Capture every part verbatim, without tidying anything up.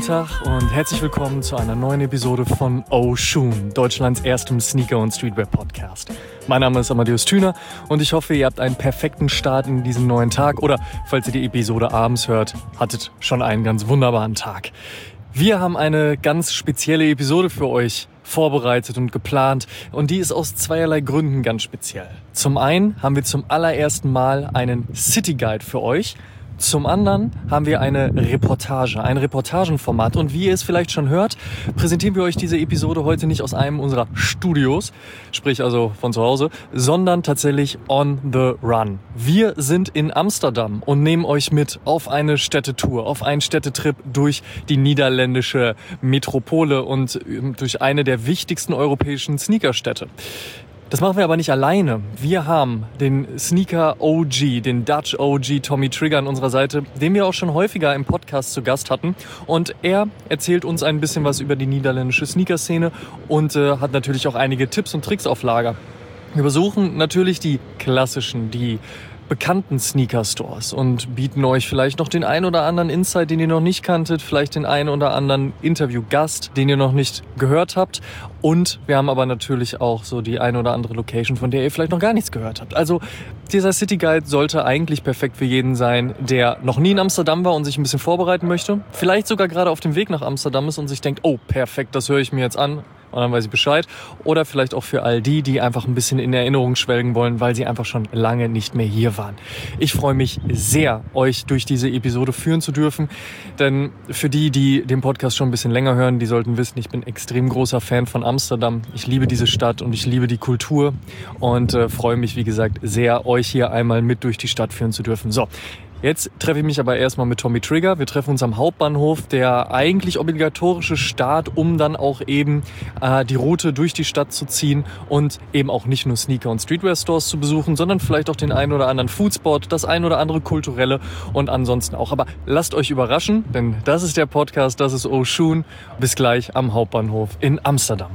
Tag und herzlich willkommen zu einer neuen Episode von Oshun, Deutschlands erstem Sneaker- und Streetwear-Podcast. Mein Name ist Amadeus Thüner und ich hoffe, ihr habt einen perfekten Start in diesen neuen Tag oder, falls ihr die Episode abends hört, hattet schon einen ganz wunderbaren Tag. Wir haben eine ganz spezielle Episode für euch vorbereitet und geplant und die ist aus zweierlei Gründen ganz speziell. Zum einen haben wir zum allerersten Mal einen City Guide für euch. Zum anderen haben wir eine Reportage, ein Reportagenformat. Und wie ihr es vielleicht schon hört, präsentieren wir euch diese Episode heute nicht aus einem unserer Studios, sprich also von zu Hause, sondern tatsächlich on the run. Wir sind in Amsterdam und nehmen euch mit auf eine Städtetour, auf einen Städtetrip durch die niederländische Metropole und durch eine der wichtigsten europäischen Sneakerstädte. Das machen wir aber nicht alleine. Wir haben den Sneaker-O G, den Dutch O G Tommy Trigger an unserer Seite, den wir auch schon häufiger im Podcast zu Gast hatten. Und er erzählt uns ein bisschen was über die niederländische Sneaker-Szene und äh, hat natürlich auch einige Tipps und Tricks auf Lager. Wir besuchen natürlich die klassischen, die bekannten Sneaker-Stores und bieten euch vielleicht noch den einen oder anderen Insight, den ihr noch nicht kanntet, vielleicht den einen oder anderen Interview-Gast, den ihr noch nicht gehört habt. Und wir haben aber natürlich auch so die eine oder andere Location, von der ihr vielleicht noch gar nichts gehört habt. Also dieser City Guide sollte eigentlich perfekt für jeden sein, der noch nie in Amsterdam war und sich ein bisschen vorbereiten möchte. Vielleicht sogar gerade auf dem Weg nach Amsterdam ist und sich denkt, oh perfekt, das höre ich mir jetzt an. Und dann weiß ich Bescheid. Oder vielleicht auch für all die, die einfach ein bisschen in Erinnerung schwelgen wollen, weil sie einfach schon lange nicht mehr hier waren. Ich freue mich sehr, euch durch diese Episode führen zu dürfen. Denn für die, die den Podcast schon ein bisschen länger hören, die sollten wissen, ich bin extrem großer Fan von Amsterdam. Ich liebe diese Stadt und ich liebe die Kultur. Und äh, freue mich, wie gesagt, sehr, euch hier einmal mit durch die Stadt führen zu dürfen. So. Jetzt treffe ich mich aber erstmal mit Tommy Trigger. Wir treffen uns am Hauptbahnhof, der eigentlich obligatorische Start, um dann auch eben äh, die Route durch die Stadt zu ziehen und eben auch nicht nur Sneaker- und Streetwear-Stores zu besuchen, sondern vielleicht auch den einen oder anderen Foodspot, das ein oder andere kulturelle und ansonsten auch. Aber lasst euch überraschen, denn das ist der Podcast, das ist Oshun. Bis gleich am Hauptbahnhof in Amsterdam.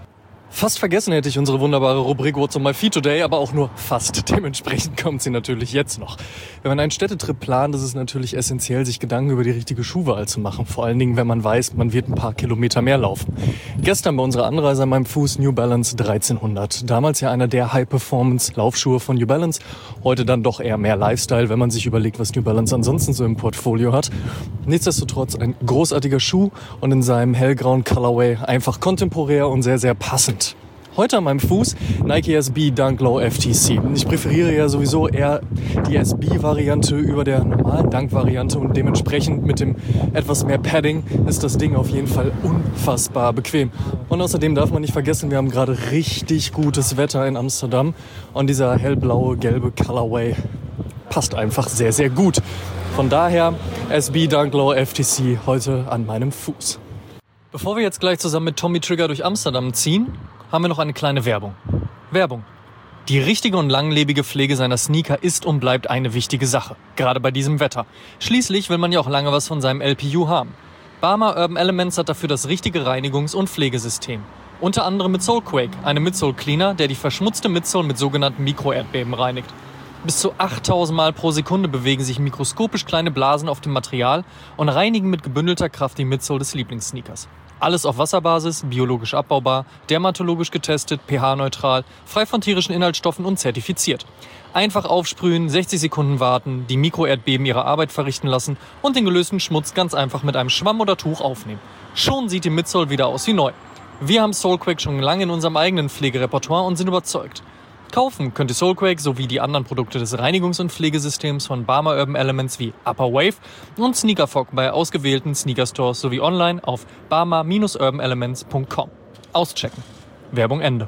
Fast vergessen hätte ich unsere wunderbare Rubrik What's on my feet today, aber auch nur fast. Dementsprechend kommt sie natürlich jetzt noch. Wenn man einen Städtetrip plant, ist es natürlich essentiell, sich Gedanken über die richtige Schuhwahl zu machen. Vor allen Dingen, wenn man weiß, man wird ein paar Kilometer mehr laufen. Gestern bei unserer Anreise an meinem Fuß New Balance dreizehnhundert. Damals ja einer der High-Performance-Laufschuhe von New Balance. Heute dann doch eher mehr Lifestyle, wenn man sich überlegt, was New Balance ansonsten so im Portfolio hat. Nichtsdestotrotz ein großartiger Schuh und in seinem hellgrauen Colorway einfach kontemporär und sehr, sehr passend. Heute an meinem Fuß Nike S B Dunk Low F T C. Ich präferiere ja sowieso eher die S B-Variante über der normalen Dunk-Variante und dementsprechend mit dem etwas mehr Padding ist das Ding auf jeden Fall unfassbar bequem. Und außerdem darf man nicht vergessen, wir haben gerade richtig gutes Wetter in Amsterdam und dieser hellblaue, gelbe Colorway passt einfach sehr, sehr gut. Von daher S B Dunk Low F T C heute an meinem Fuß. Bevor wir jetzt gleich zusammen mit Tommy Trigger durch Amsterdam ziehen, haben wir noch eine kleine Werbung. Werbung. Die richtige und langlebige Pflege seiner Sneaker ist und bleibt eine wichtige Sache. Gerade bei diesem Wetter. Schließlich will man ja auch lange was von seinem L P U haben. Barmer Urban Elements hat dafür das richtige Reinigungs- und Pflegesystem. Unter anderem mit Soulquake, einem Midsole Cleaner, der die verschmutzte Midsole mit sogenannten Mikroerdbeben reinigt. Bis zu achttausend Mal pro Sekunde bewegen sich mikroskopisch kleine Blasen auf dem Material und reinigen mit gebündelter Kraft die Midsole des Lieblingssneakers. Alles auf Wasserbasis, biologisch abbaubar, dermatologisch getestet, pH-neutral, frei von tierischen Inhaltsstoffen und zertifiziert. Einfach aufsprühen, sechzig Sekunden warten, die Mikroerdbeben ihre Arbeit verrichten lassen und den gelösten Schmutz ganz einfach mit einem Schwamm oder Tuch aufnehmen. Schon sieht die Midsole wieder aus wie neu. Wir haben Soulquake schon lange in unserem eigenen Pflegerepertoire und sind überzeugt. Kaufen könnt ihr Soulquake sowie die anderen Produkte des Reinigungs- und Pflegesystems von Barmer Urban Elements wie Upper Wave und Sneakerfog bei ausgewählten Sneakerstores sowie online auf barmer Bindestrich urban elements Punkt com. Auschecken. Werbung Ende.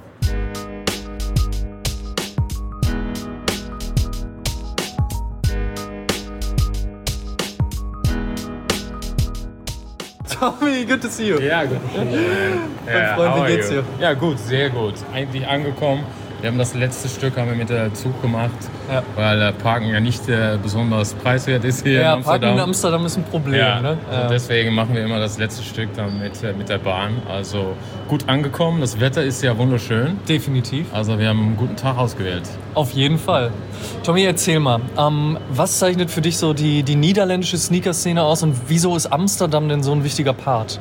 Tommy, good to see you. Ja, gut. Mein Freund, wie geht's dir? Ja, gut, sehr gut. Eigentlich angekommen. Wir haben das letzte Stück haben wir mit der Zug gemacht, ja. weil äh, Parken ja nicht äh, besonders preiswert ist hier ja, in Amsterdam. Parken in Amsterdam ist ein Problem. Ja, ne? ja. Und deswegen machen wir immer das letzte Stück dann mit, äh, mit der Bahn. Also gut angekommen, das Wetter ist ja wunderschön. Definitiv. Also wir haben einen guten Tag ausgewählt. Auf jeden Fall. Tommy, erzähl mal, ähm, was zeichnet für dich so die, die niederländische Sneaker-Szene aus und wieso ist Amsterdam denn so ein wichtiger Part?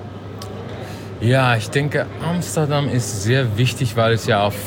Ja, ich denke, Amsterdam ist sehr wichtig, weil es ja auf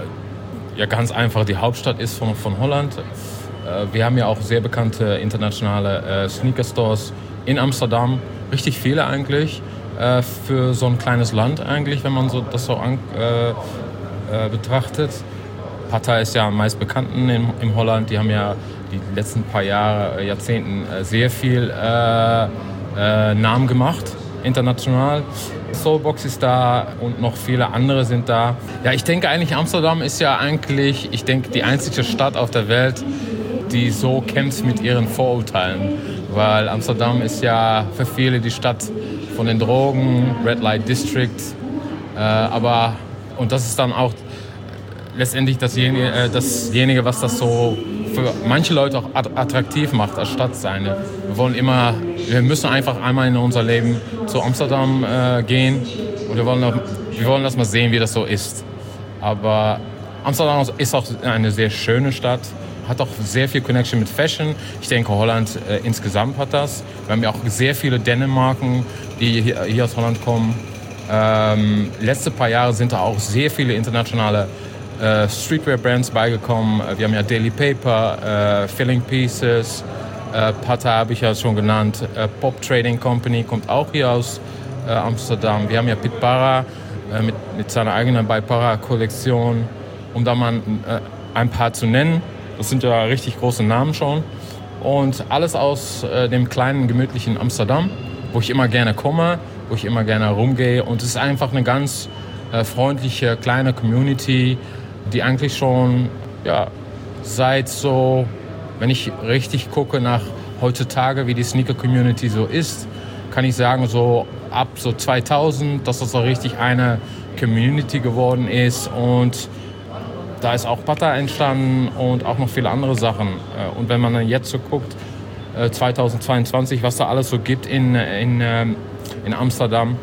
ja ganz einfach die Hauptstadt ist von, von Holland. Äh, wir haben ja auch sehr bekannte internationale äh, Sneaker-Stores in Amsterdam. Richtig viele eigentlich äh, für so ein kleines Land eigentlich, wenn man so, das so an, äh, äh, betrachtet. Pata ist ja am meist bekannten in, in Holland. Die haben ja die letzten paar Jahre, Jahrzehnten äh, sehr viel äh, äh, Namen gemacht, international. Soulbox ist da und noch viele andere sind da. Ja, ich denke eigentlich, Amsterdam ist ja eigentlich, ich denke, die einzige Stadt auf der Welt, die so kämpft mit ihren Vorurteilen. Weil Amsterdam ist ja für viele die Stadt von den Drogen, Red Light District. Äh, aber, und das ist dann auch letztendlich dasjenige, äh, dasjenige, was das so für manche Leute auch attraktiv macht als Stadt sein. Wir wollen immer, wir müssen einfach einmal in unser Leben zu Amsterdam äh, gehen und wir wollen, auch, wir wollen das mal sehen, wie das so ist. Aber Amsterdam ist auch eine sehr schöne Stadt, hat auch sehr viel Connection mit Fashion. Ich denke, Holland äh, insgesamt hat das. Wir haben ja auch sehr viele Dänemarken, die hier, hier aus Holland kommen. Ähm, letzte paar Jahre sind da auch sehr viele internationale Uh, Streetwear-Brands beigekommen. Wir haben ja Daily Paper, uh, Filling Pieces, uh, Pata habe ich ja schon genannt, uh, Pop Trading Company kommt auch hier aus uh, Amsterdam. Wir haben ja Piet Parra uh, mit, mit seiner eigenen By Parra-Kollektion, um da mal uh, ein paar zu nennen. Das sind ja richtig große Namen schon. Und alles aus uh, dem kleinen, gemütlichen Amsterdam, wo ich immer gerne komme, wo ich immer gerne rumgehe. Und es ist einfach eine ganz uh, freundliche, kleine Community, die eigentlich schon ja, seit so, wenn ich richtig gucke nach heutzutage, wie die Sneaker-Community so ist, kann ich sagen, so ab so zweitausend, dass das so richtig eine Community geworden ist und da ist auch Pata entstanden und auch noch viele andere Sachen. Und wenn man dann jetzt so guckt, zweitausendzweiundzwanzig, was da alles so gibt in, in, in Amsterdam,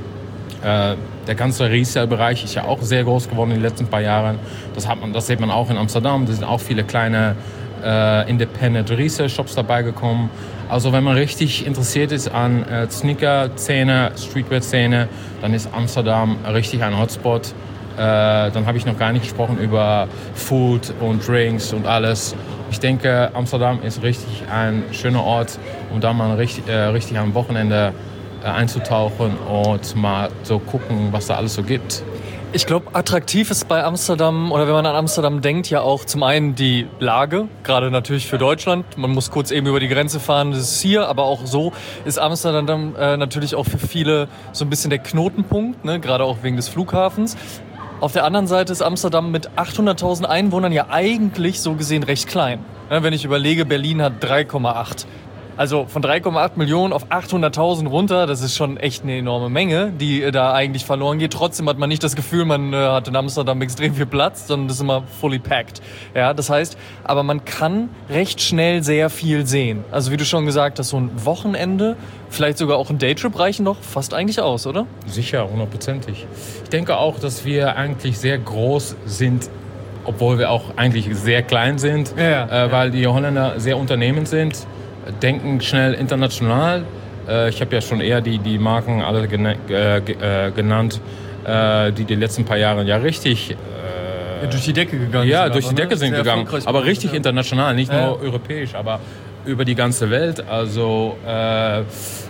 der ganze Resale-Bereich ist ja auch sehr groß geworden in den letzten paar Jahren. Das, hat man, das sieht man auch in Amsterdam. Da sind auch viele kleine äh, Independent Resale-Shops dabei gekommen. Also wenn man richtig interessiert ist an äh, Sneaker-Szene, Streetwear-Szene, dann ist Amsterdam richtig ein Hotspot. Äh, dann habe ich noch gar nicht gesprochen über Food und Drinks und alles. Ich denke, Amsterdam ist richtig ein schöner Ort, um da mal richtig, äh, richtig am Wochenende einzutauchen und mal so gucken, was da alles so gibt. Ich glaube, attraktiv ist bei Amsterdam, oder wenn man an Amsterdam denkt, ja auch zum einen die Lage, gerade natürlich für Deutschland. Man muss kurz eben über die Grenze fahren, das ist hier, aber auch so ist Amsterdam äh, natürlich auch für viele so ein bisschen der Knotenpunkt, ne? Gerade auch wegen des Flughafens. Auf der anderen Seite ist Amsterdam mit achthunderttausend Einwohnern ja eigentlich so gesehen recht klein. Ja, wenn ich überlege, Berlin hat drei Komma acht. Also von drei Komma acht Millionen auf achthunderttausend runter, das ist schon echt eine enorme Menge, die da eigentlich verloren geht. Trotzdem hat man nicht das Gefühl, man äh, hat in Amsterdam extrem viel Platz, sondern das ist immer fully packed. Ja, das heißt, aber man kann recht schnell sehr viel sehen. Also wie du schon gesagt hast, so ein Wochenende, vielleicht sogar auch ein Daytrip reichen doch fast eigentlich aus, oder? Sicher, hundertprozentig. Ich denke auch, dass wir eigentlich sehr groß sind, obwohl wir auch eigentlich sehr klein sind, ja, äh, weil die Holländer sehr unternehmend sind. Denken schnell international. Äh, ich habe ja schon eher die, die Marken alle gena- äh, äh, genannt, äh, die die letzten paar Jahre ja richtig äh, ja, durch die Decke gegangen ja, sind. durch die aber, Decke ne? sind Sehr gegangen. Aber richtig ja. international, nicht ja. nur europäisch, aber über die ganze Welt. Also äh,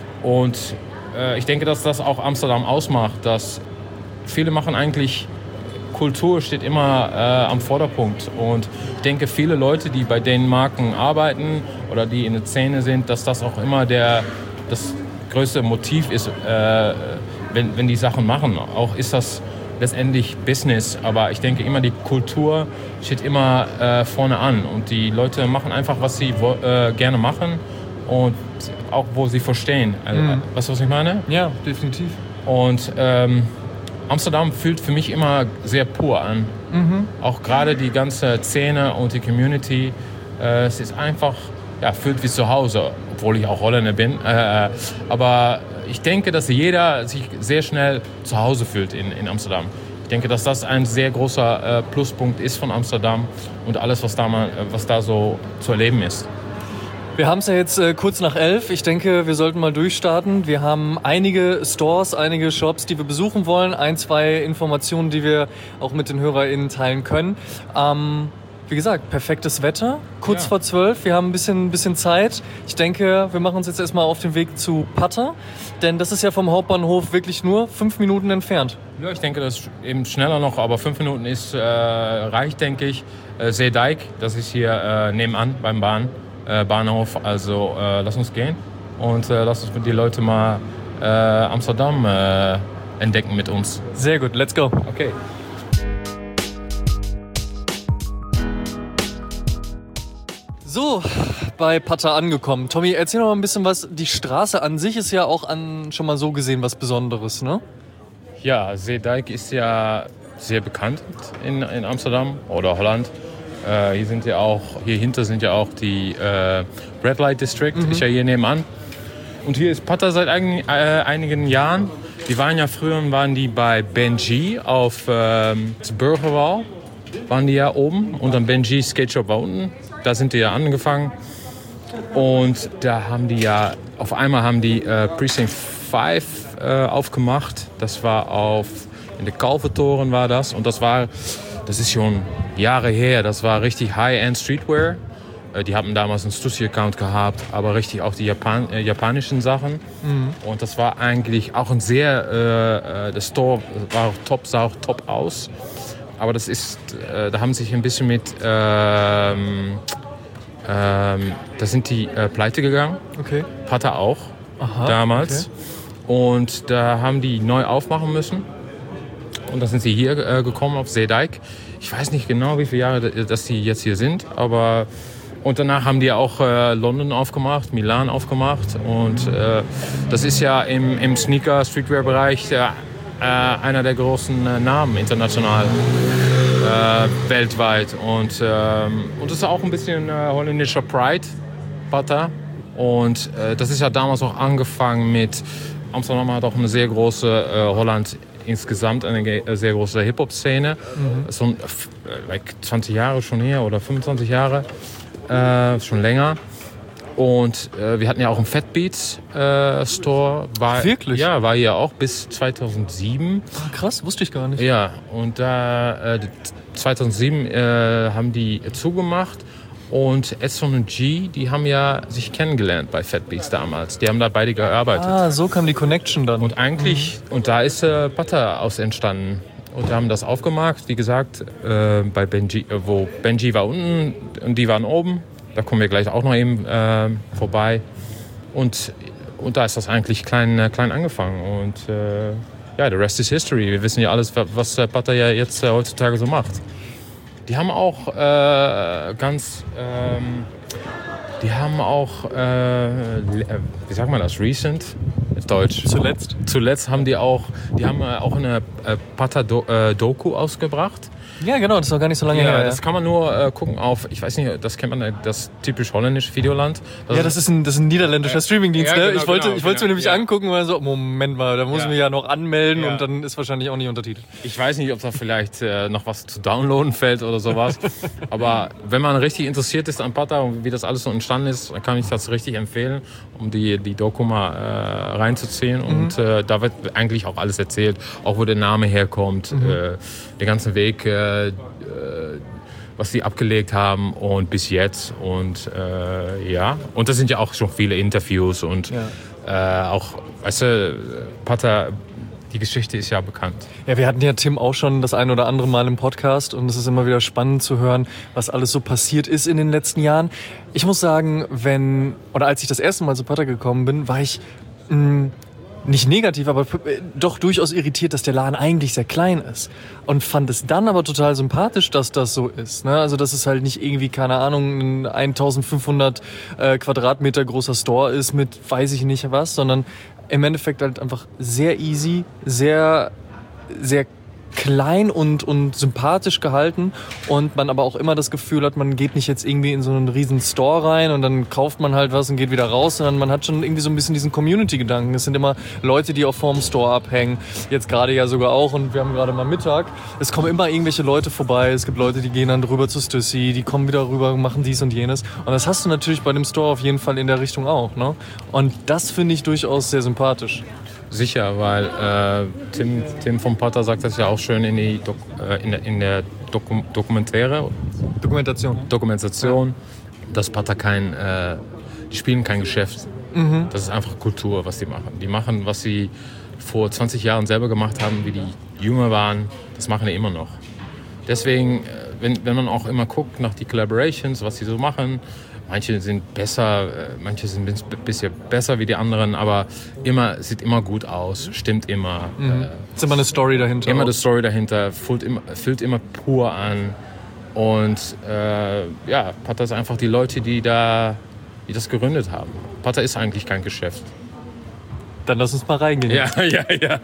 und äh, ich denke, dass das auch Amsterdam ausmacht, dass viele machen eigentlich Kultur steht immer äh, am Vorderpunkt und ich denke, viele Leute, die bei den Marken arbeiten oder die in der Szene sind, dass das auch immer der, das größte Motiv ist, äh, wenn, wenn die Sachen machen. Auch ist das letztendlich Business, aber ich denke immer, die Kultur steht immer äh, vorne an und die Leute machen einfach, was sie wo, äh, gerne machen und auch, wo sie verstehen. Also, mhm. Weißt du, was ich meine? Ja, definitiv. Und ähm, Amsterdam fühlt für mich immer sehr pur an. Mhm. Auch gerade die ganze Szene und die Community. Äh, es ist einfach, ja, fühlt wie zu Hause, obwohl ich auch Holländer bin. Äh, aber ich denke, dass jeder sich sehr schnell zu Hause fühlt in, in Amsterdam. Ich denke, dass das ein sehr großer äh, Pluspunkt ist von Amsterdam und alles, was da, mal, was da so zu erleben ist. Wir haben es ja jetzt äh, kurz nach elf. Ich denke, wir sollten mal durchstarten. Wir haben einige Stores, einige Shops, die wir besuchen wollen. Ein, zwei Informationen, die wir auch mit den HörerInnen teilen können. Ähm, wie gesagt, perfektes Wetter, kurz ja. vor zwölf. Wir haben ein bisschen, ein bisschen Zeit. Ich denke, wir machen uns jetzt erstmal auf den Weg zu Pata. Denn das ist ja vom Hauptbahnhof wirklich nur fünf Minuten entfernt. Ja, ich denke, das ist eben schneller noch. Aber fünf Minuten ist äh, reicht, denke ich. Äh, Zeedijk, das ist hier äh, nebenan beim Bahn. Bahnhof, also äh, lass uns gehen und äh, lass uns die Leute mal äh, Amsterdam äh, entdecken mit uns. Sehr gut, let's go. Okay. So, bei Pata angekommen. Tommy, erzähl noch mal ein bisschen was. Die Straße an sich ist ja auch an, schon mal so gesehen was Besonderes, ne? Ja, Zeedijk ist ja sehr bekannt in, in Amsterdam oder Holland. Uh, hier sind ja auch, hier hinter sind ja auch die uh, Red Light District, mhm. ist ja hier nebenan. Und hier ist Pata seit ein, äh, einigen Jahren. Die waren ja früher waren die bei Benji auf ähm, Burgerwal, waren die ja oben. Und dann Benji Skate Shop war unten. Da sind die ja angefangen. Und da haben die ja, auf einmal haben die äh, Precinct fünf äh, aufgemacht. Das war auf, in der Kalvertoren war das. Und das war, das ist schon Jahre her, das war richtig High-End Streetwear. Die hatten damals einen Stussy-Account gehabt, aber richtig auch die Japan- äh, japanischen Sachen. Mhm. Und das war eigentlich auch ein sehr, äh, der Store war auch top, sah auch top aus. Aber das ist, äh, da haben sich ein bisschen mit, ähm, ähm, da sind die äh, pleite gegangen. Okay. Pata auch, aha, damals. Okay. Und da haben die neu aufmachen müssen. Und da sind sie hier äh, gekommen auf Zeedijk. Ich weiß nicht genau, wie viele Jahre dass die jetzt hier sind, aber und danach haben die auch äh, London aufgemacht, Milan aufgemacht und äh, das ist ja im, im Sneaker-Streetwear-Bereich äh, einer der großen äh, Namen international, äh, weltweit und, äh, und das ist auch ein bisschen äh, holländischer Pride, Pata, und äh, das ist ja damals auch angefangen mit, Amsterdam hat auch eine sehr große äh, Holland insgesamt eine sehr große Hip-Hop-Szene. Mhm. So like zwanzig Jahre schon her oder fünfundzwanzig Jahre, äh, schon länger. Und äh, wir hatten ja auch einen Fat Beats äh, Store. War, wirklich? Ja, war hier auch bis zweitausendsieben. Ah, krass, wusste ich gar nicht. Ja, und da äh, zweitausendsieben äh, haben die zugemacht. Und Edson und G, die haben ja sich kennengelernt bei Fat Beats damals. Die haben da beide gearbeitet. Ah, so kam die Connection dann. Und eigentlich, mhm. und da ist äh, Pata aus entstanden. Und wir haben das aufgemacht, wie gesagt, äh, bei Benji, äh, wo Benji war unten und die waren oben. Da kommen wir gleich auch noch eben äh, vorbei. Und, und da ist das eigentlich klein, äh, klein angefangen. Und äh, ja, the rest is history. Wir wissen ja alles, was äh, Pata ja jetzt äh, heutzutage so macht. Die haben auch äh, ganz, ähm, die haben auch, äh, wie sagt man das, recent, Deutsch. Zuletzt. Zuletzt haben die auch, die haben äh, auch eine äh, Pata-Doku ausgebracht. Ja, genau, das ist noch gar nicht so lange ja, her. Das kann man nur äh, gucken auf, ich weiß nicht, das kennt man, das typisch holländische Videoland. Das ja, das ist ein, das ist ein niederländischer äh, Streamingdienst, ja, ne? Genau, ich wollte genau, ich wollte genau, mir nämlich ja. angucken, weil so, Moment mal, da muss ich ja. mich ja noch anmelden ja. und dann ist wahrscheinlich auch nicht untertitelt. Ich weiß nicht, ob da vielleicht äh, noch was zu downloaden fällt oder sowas. Aber wenn man richtig interessiert ist an Pata und wie das alles so entstanden ist, dann kann ich das richtig empfehlen, um die, die Doku mal äh, reinzuziehen. Mhm. Und äh, da wird eigentlich auch alles erzählt, auch wo der Name herkommt, mhm. äh, den ganzen Weg, äh, was sie abgelegt haben und bis jetzt und äh, ja und das sind ja auch schon viele Interviews und ja. äh, auch, weißt du, Pata, die Geschichte ist ja bekannt. Ja, wir hatten ja Tim auch schon das ein oder andere Mal im Podcast und es ist immer wieder spannend zu hören, was alles so passiert ist in den letzten Jahren. Ich muss sagen, wenn, oder als ich das erste Mal zu Pata gekommen bin, war ich mh, nicht negativ, aber doch durchaus irritiert, dass der Laden eigentlich sehr klein ist. Und fand es dann aber total sympathisch, dass das so ist. Ne? Also, dass es halt nicht irgendwie, keine Ahnung, ein eintausendfünfhundert äh, Quadratmeter großer Store ist mit weiß ich nicht was, sondern im Endeffekt halt einfach sehr easy, sehr sehr klein und, und sympathisch gehalten und man aber auch immer das Gefühl hat, man geht nicht jetzt irgendwie in so einen riesen Store rein und dann kauft man halt was und geht wieder raus, sondern man hat schon irgendwie so ein bisschen diesen Community-Gedanken. Es sind immer Leute, die auch vorm Store abhängen, jetzt gerade ja sogar auch und wir haben gerade mal Mittag. Es kommen immer irgendwelche Leute vorbei, es gibt Leute, die gehen dann rüber zu Stüssi, die kommen wieder rüber, machen dies und jenes und das hast du natürlich bei dem Store auf jeden Fall in der Richtung auch, ne? Und das finde ich durchaus sehr sympathisch. Sicher, weil äh, Tim, Tim von Pata sagt das ja auch schön in, die Dok, äh, in der, in der Doku, Dokumentäre, Dokumentation. Dokumentation, dass Pata kein, äh, die spielen kein Geschäft. Mhm. Das ist einfach Kultur, was die machen. Die machen, was sie vor zwanzig Jahren selber gemacht haben, wie die jünger waren, das machen die immer noch. Deswegen, wenn, wenn man auch immer guckt nach die Collaborations, was sie so machen, manche sind besser, manche sind ein bisschen besser wie die anderen, aber immer, sieht immer gut aus, stimmt immer. Mhm. Äh, ist immer eine Story dahinter. Immer auch. eine Story dahinter, fühlt immer, fühlt immer pur an. Und äh, ja, Pata ist einfach die Leute, die, da, die das gegründet haben. Pata ist eigentlich kein Geschäft. Dann lass uns mal reingehen. Ja, ja, ja.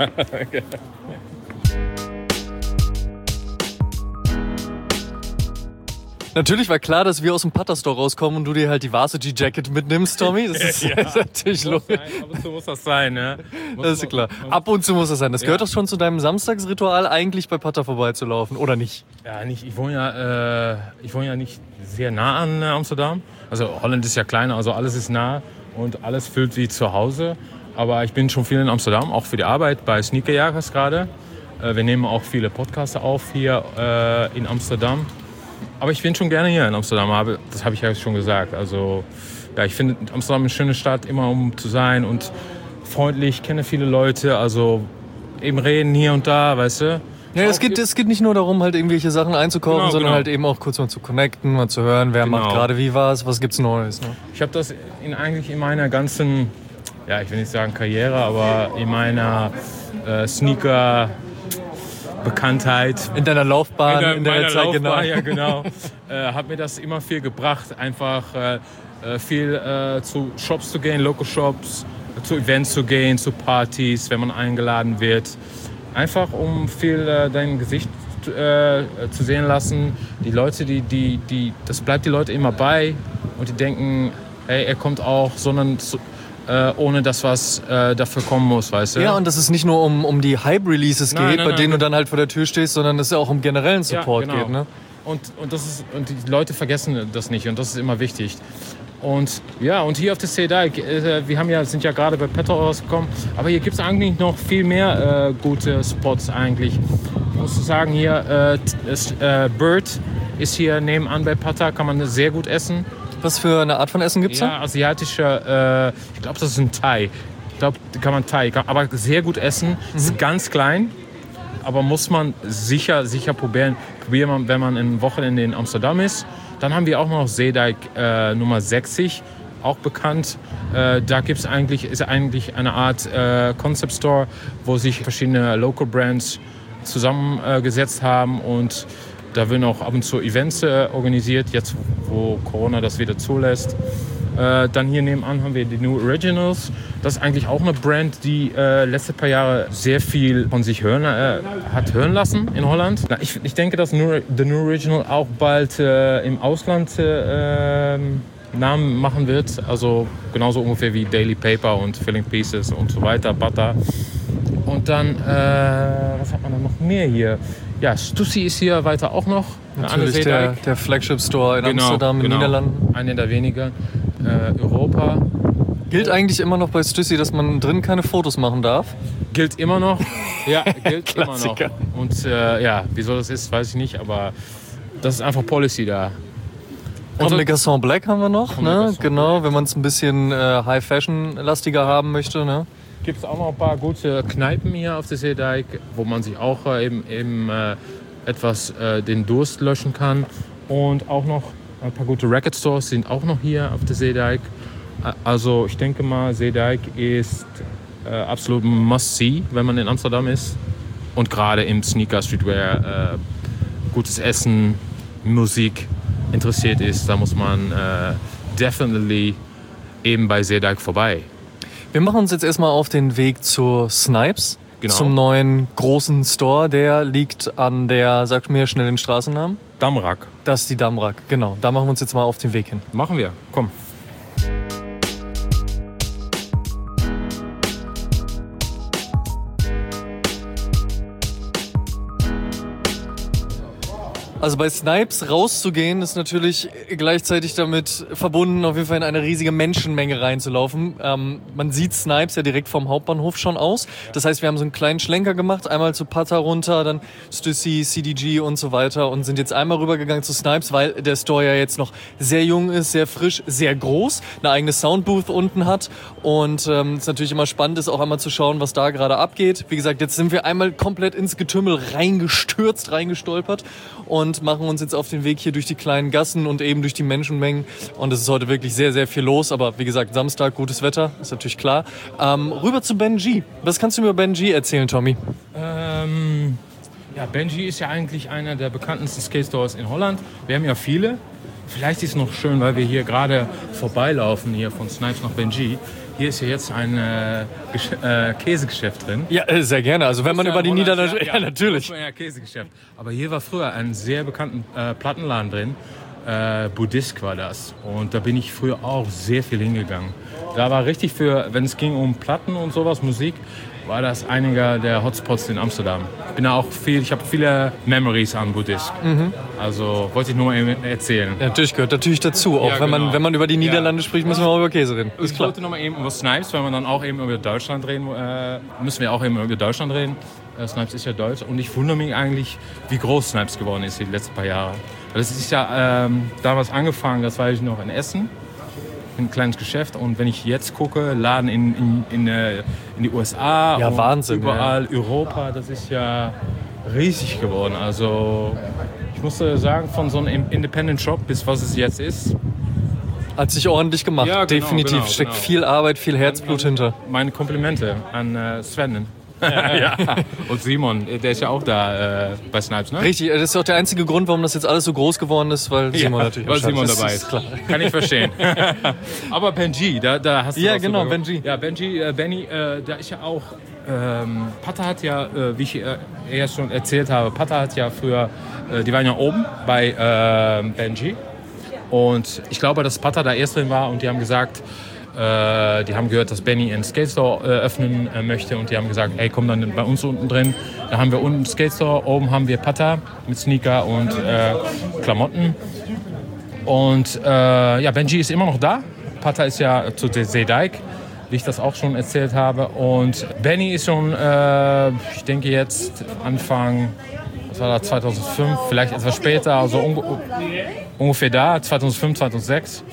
Natürlich war klar, dass wir aus dem Pata-Store rauskommen und du dir halt die Varsity-Jacket mitnimmst, Tommy. Das ist, ja, ist natürlich logisch. Ab und zu muss das sein, ne? Das ist klar. Ab und zu muss das sein. Das gehört ja. doch schon zu deinem Samstagsritual, eigentlich bei Pata vorbeizulaufen, oder nicht? Ja, nicht. Ich wohne ja, äh, ich wohne ja nicht sehr nah an äh, Amsterdam. Also Holland ist ja kleiner, also alles ist nah und alles fühlt wie zu Hause. Aber ich bin schon viel in Amsterdam, auch für die Arbeit bei Sneakerjagers gerade. Äh, wir nehmen auch viele Podcasts auf hier äh, in Amsterdam. Aber ich bin schon gerne hier in Amsterdam, das habe ich ja schon gesagt. Also ja, ich finde Amsterdam eine schöne Stadt, immer um zu sein und freundlich, kenne viele Leute, also eben reden hier und da, weißt du. Ja, es geht, es geht nicht nur darum, halt irgendwelche Sachen einzukaufen, genau, sondern genau. halt eben auch kurz mal zu connecten, mal zu hören, wer genau. macht gerade wie was, was gibt's Neues. Ne? Ich habe das in, eigentlich in meiner ganzen, ja, ich will nicht sagen Karriere, aber in meiner äh, Sneaker Bekanntheit. In deiner Laufbahn, in, der, in der Zeit, Laufbahn, genau. Ja, genau. äh, hat mir das immer viel gebracht, einfach äh, viel äh, zu Shops zu gehen, Local Shops, zu Events zu gehen, zu Partys, wenn man eingeladen wird. Einfach um viel äh, dein Gesicht äh, zu sehen lassen. Die Leute, die, die, die, das bleibt die Leute immer bei und die denken, hey, er kommt auch, sondern zu, Äh, ohne dass was äh, dafür kommen muss, weißt du? Ja, und dass es nicht nur um, um die Hype-Releases nein, geht, nein, bei nein, denen nein. du dann halt vor der Tür stehst, sondern dass es ja auch um generellen Support ja, genau. geht. Ne? Und, und, das ist, und die Leute vergessen das nicht und das ist immer wichtig. Und ja, und hier auf der Seedijk, äh, wir haben ja, sind ja gerade bei Pata rausgekommen, aber hier gibt es eigentlich noch viel mehr äh, gute Spots eigentlich. Ich muss sagen, hier äh, ist, äh, Bird ist hier nebenan bei Pata, kann man sehr gut essen. Was für eine Art von Essen gibt's da? Ja, asiatischer, äh, ich glaube, das ist ein Thai. Ich glaube, kann man Thai, aber sehr gut essen. Mhm. Ist ganz klein, aber muss man sicher, sicher probieren. Probieren man, wenn man ein Wochenende in Amsterdam ist. Dann haben wir auch noch Seedijk äh, Nummer sechzig, auch bekannt. Äh, da gibt's eigentlich, ist eigentlich eine Art äh, Concept Store, wo sich verschiedene Local Brands zusammengesetzt äh, haben und da werden auch ab und zu Events äh, organisiert, jetzt wo Corona das wieder zulässt. Äh, dann hier nebenan haben wir die New Originals. Das ist eigentlich auch eine Brand, die äh, letzte paar Jahre sehr viel von sich hören, äh, hat hören lassen in Holland. Na, ich, ich denke, dass New, The New Original auch bald äh, im Ausland äh, Namen machen wird. Also genauso ungefähr wie Daily Paper und Filling Pieces und so weiter, Butter. Und dann, äh, was hat man dann noch mehr hier? Ja, Stüssi ist hier weiter auch noch. Natürlich der, der Flagship-Store in genau, Amsterdam, in den genau. Niederlanden. Einer der wenigen. Äh, Europa. Gilt eigentlich immer noch bei Stüssi, dass man drin keine Fotos machen darf? Gilt immer noch. Ja, gilt immer noch. Klassiker. Und äh, ja, wieso das ist, weiß ich nicht, aber das ist einfach Policy da. Und Also, eine Gasson Black haben wir noch, Und ne? eine Gasson Genau, Black. wenn man es ein bisschen äh, High-Fashion-lastiger haben möchte, ne? gibt es auch noch ein paar gute Kneipen hier auf der Seedijk, wo man sich auch äh, eben, eben äh, etwas äh, den Durst löschen kann. Und auch noch ein paar gute Record Stores sind auch noch hier auf der Seedijk. Also ich denke mal, Seedijk ist äh, absolut must-see, wenn man in Amsterdam ist. Und gerade im Sneaker, Streetwear, äh, gutes Essen, Musik interessiert ist, da muss man äh, definitely eben bei Seedijk vorbei. Wir machen uns jetzt erstmal auf den Weg zur Snipes. genau. zum neuen großen Store. Der liegt an der, sag mir schnell den Straßennamen. Damrak. Das ist die Damrak, genau. Da machen wir uns jetzt mal auf den Weg hin. Machen wir, komm. Also bei Snipes rauszugehen, ist natürlich gleichzeitig damit verbunden, auf jeden Fall in eine riesige Menschenmenge reinzulaufen. Ähm, man sieht Snipes ja direkt vom Hauptbahnhof schon aus. Das heißt, wir haben so einen kleinen Schlenker gemacht, einmal zu Pata runter, dann Stussy, C D G und so weiter und sind jetzt einmal rübergegangen zu Snipes, weil der Store ja jetzt noch sehr jung ist, sehr frisch, sehr groß, eine eigene Soundbooth unten hat und ähm, es natürlich immer spannend ist, auch einmal zu schauen, was da gerade abgeht. Wie gesagt, jetzt sind wir einmal komplett ins Getümmel reingestürzt, reingestolpert und machen uns jetzt auf den Weg hier durch die kleinen Gassen und eben durch die Menschenmengen. Und es ist heute wirklich sehr, sehr viel los. Aber wie gesagt, Samstag, gutes Wetter, ist natürlich klar. Ähm, rüber zu Benji. Was kannst du mir über Benji erzählen, Tommy? Ähm, ja, Benji ist ja eigentlich einer der bekanntesten Skate Stores in Holland. Wir haben ja viele. Vielleicht ist es noch schön, weil wir hier gerade vorbeilaufen, hier von Snipes nach Benji. Hier ist ja jetzt ein äh, Gesch- äh, Käsegeschäft drin. Ja, äh, sehr gerne. Also wenn man über die Niederlande... Ja, ja, natürlich. Ja, Käsegeschäft. Aber hier war früher ein sehr bekannter äh, Plattenladen drin. Äh, Buddhisk war das. Und da bin ich früher auch sehr viel hingegangen. Da war richtig für, wenn es ging um Platten und sowas, Musik, war das einiger der Hotspots in Amsterdam. Ich bin da auch viel, ich habe viele Memories an Buddhisk. Mhm. Also wollte ich nur mal erzählen. Ja, natürlich gehört natürlich dazu. Auch ja, wenn, genau. man, wenn man über die Niederlande ja. spricht, müssen wir auch über Käse reden. Ist ich klar. wollte noch mal eben über Snipes, weil wir dann auch eben über Deutschland reden, äh, müssen wir auch eben über Deutschland reden. Äh, Snipes ist ja deutsch und ich wundere mich eigentlich, wie groß Snipes geworden ist die letzten paar Jahre. Das ist ja ähm, damals angefangen, das war ich noch in Essen. Ein kleines Geschäft und wenn ich jetzt gucke, Laden in, in, in, in die U S A, ja, und Wahnsinn, überall ja. Europa, das ist ja riesig geworden. Also ich muss sagen, von so einem Independent Shop bis was es jetzt ist. Hat sich ordentlich gemacht, ja, genau, definitiv. Genau, Steckt genau. viel Arbeit, viel Herzblut an, an, hinter. Meine Komplimente an äh, Sven. ja. Und Simon, der ist ja auch da äh, bei Snipes, ne? Richtig, das ist auch der einzige Grund, warum das jetzt alles so groß geworden ist, weil Simon ja, natürlich weil auch Simon ist. dabei ist. Klar. Kann ich verstehen. Aber Benji, da, da hast du ja, was genau, über... Benji. Ja, Benji, äh, Benny, äh, da ist ja auch... Ähm, Pata hat ja, äh, wie ich äh, erst schon erzählt habe, Pata hat ja früher... Äh, die waren ja oben bei äh, Benji. Und ich glaube, dass Pata da erst drin war und die haben gesagt... Äh, die haben gehört, dass Benny einen Skate Store äh, öffnen äh, möchte und die haben gesagt, hey, komm dann bei uns unten drin. Da haben wir unten einen Skate Store, oben haben wir Pata mit Sneaker und äh, Klamotten. Und äh, ja, Benji ist immer noch da. Pata ist ja zu Zeedijk, wie ich das auch schon erzählt habe. Und Benny ist schon, äh, ich denke jetzt Anfang, was war das, zweitausendfünf, vielleicht etwas später, also un- ungefähr da, zweitausendfünf, zweitausendsechs.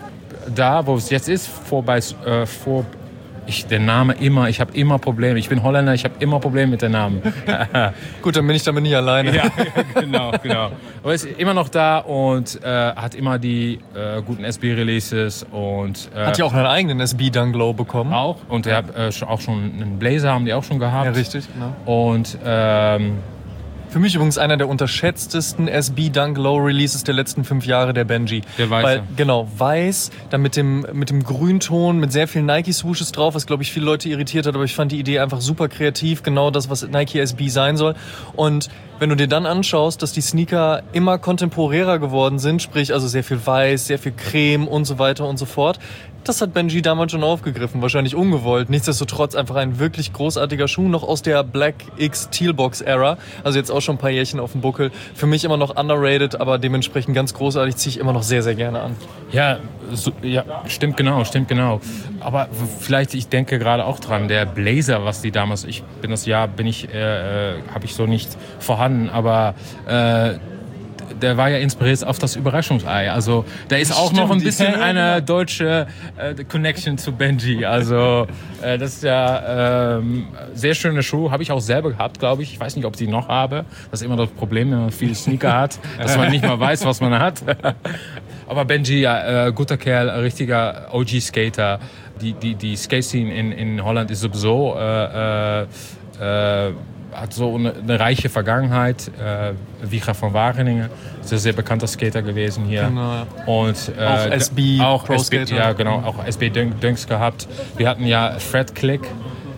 Da, wo es jetzt ist, vorbei, äh, vor, ich, der Name immer, ich habe immer Probleme. Ich bin Holländer, ich habe immer Probleme mit dem Namen. Gut, dann bin ich damit nie alleine. Ja, genau, genau. Aber er ist immer noch da und äh, hat immer die äh, guten S B-Releases. Und äh, hat ja auch einen eigenen S B Dunglow bekommen. Auch. Und er hat äh, auch schon einen Blazer, haben die auch schon gehabt. Ja, richtig, genau. Und ähm, für mich übrigens einer der unterschätztesten S B Dunglow Releases der letzten fünf Jahre, der Benji. Der Weiße. Weil, genau, weiß, dann mit dem, mit dem Grünton, mit sehr vielen Nike-Swooshes drauf, was, glaube ich, viele Leute irritiert hat, aber ich fand die Idee einfach super kreativ, genau das, was Nike S B sein soll. Und wenn du dir dann anschaust, dass die Sneaker immer kontemporärer geworden sind, sprich also sehr viel Weiß, sehr viel Creme und so weiter und so fort, das hat Benji damals schon aufgegriffen, wahrscheinlich ungewollt. Nichtsdestotrotz einfach ein wirklich großartiger Schuh, noch aus der Black X Tealbox-Ära. Also jetzt auch schon ein paar Jährchen auf dem Buckel. Für mich immer noch underrated, aber dementsprechend ganz großartig, ziehe ich immer noch sehr, sehr gerne an. Ja, so, ja, stimmt genau, stimmt genau. Aber vielleicht, ich denke gerade auch dran, der Blazer, was die damals, ich bin das Jahr, bin ich, äh, habe ich so nicht vorhanden, aber äh, der war ja inspiriert auf das Überraschungsei. Also da ist auch Stimmt, noch ein bisschen eine deutsche äh, Connection zu Benji. Also äh, das ist ja ähm, sehr schöne Schuh. Habe ich auch selber gehabt, glaube ich. Ich weiß nicht, ob ich die noch habe. Das ist immer das Problem, wenn man viele Sneaker hat, dass man nicht mal weiß, was man hat. Aber Benji, ja, äh, guter Kerl, richtiger O G-Skater. Die, die, die Skate-Scene in, in Holland ist sowieso... Äh, äh, hat so eine, eine reiche Vergangenheit. Äh, Wieger von Wageningen ist ein sehr bekannter Skater gewesen hier. Genau. Und, äh, auch S B, auch Pro S B, Skater. ja, genau, auch S B Dunks gehabt. Wir hatten ja Fred Click,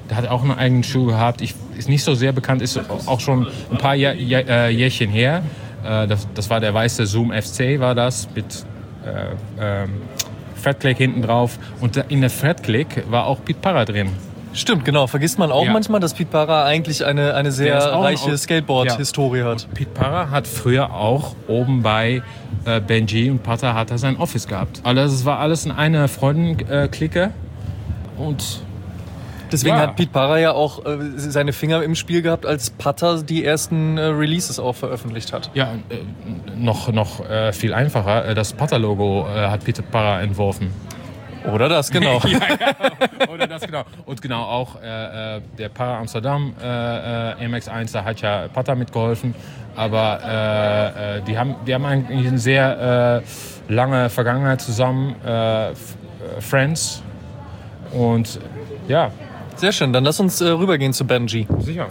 der hat auch einen eigenen Schuh gehabt. Ich, ist nicht so sehr bekannt, ist auch schon ein paar Jahr, Jahr, äh, Jährchen her. Äh, das, das war der weiße Zoom F C, war das, mit äh, äh, Fred-Click hinten drauf. Und in der Fred-Click war auch Pete Parra drin. Stimmt, genau. Vergisst man auch ja. manchmal, dass Pete Parra eigentlich eine, eine sehr reiche Skateboard-Historie ja. hat. Pete Parra hat früher auch oben bei äh, Benji und Pata hat er sein Office gehabt. Also es war alles in einer Freundenklicke. Und deswegen ja. hat Pete Parra ja auch äh, seine Finger im Spiel gehabt, als Pata die ersten äh, Releases auch veröffentlicht hat. Ja, äh, noch, noch äh, viel einfacher. Das Pata-Logo äh, hat Pete Parra entworfen. Oder das, genau. ja, ja. Oder das, genau. Und genau auch äh, der Parra Amsterdam äh, M X eins, da hat ja Pata mitgeholfen. Aber äh, die, haben, die haben eigentlich eine sehr äh, lange Vergangenheit zusammen. Äh, Friends. Und ja. Sehr schön, dann lass uns äh, rübergehen zu Benji. Sicher.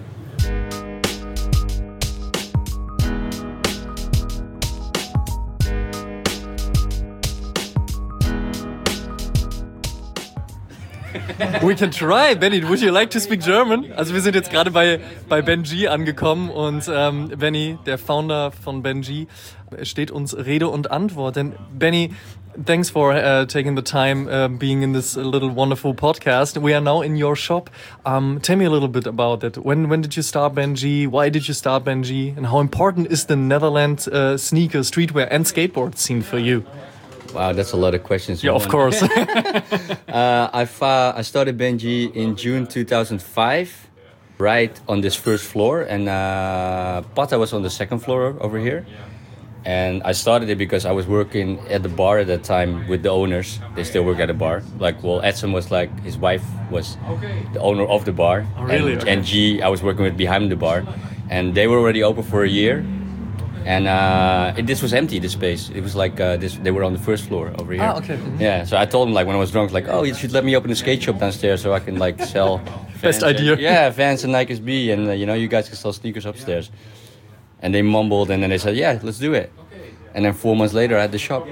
We can try. Benny, would you like to speak German? Also wir sind jetzt gerade bei, bei Benji angekommen und ähm, Benny, der Founder von Benji, steht uns Rede und Antwort. Denn Benny, thanks for uh, taking the time uh, being in this little wonderful podcast. We are now in your shop. Um, tell me a little bit about that. When when did you start Benji? Why did you start Benji? And how important is the Netherlands uh, sneaker, streetwear and skateboard scene for you? Wow, that's a lot of questions. Yeah, of course. uh, I, uh, I started Benji in June two thousand five, right on this first floor. And uh, Pata was on the second floor over here. And I started it because I was working at the bar at that time with the owners. They still work at the bar. Like, well, Edson was like, his wife was the owner of the bar. Oh, really? And, okay. and G, I was working with behind the bar. And they were already open for a year. And uh, it, this was empty, this space. It was like uh, this. They were on the first floor over here. Ah, okay. Mm-hmm. Yeah, so I told them, like, when I was drunk, like, oh, you should let me open a skate shop downstairs so I can, like, sell Best Vans idea. And, yeah, Vans and Nike S B, and, uh, you know, you guys can sell sneakers upstairs. And they mumbled, and then they said, yeah, let's do it. And then four months later, I had the shop.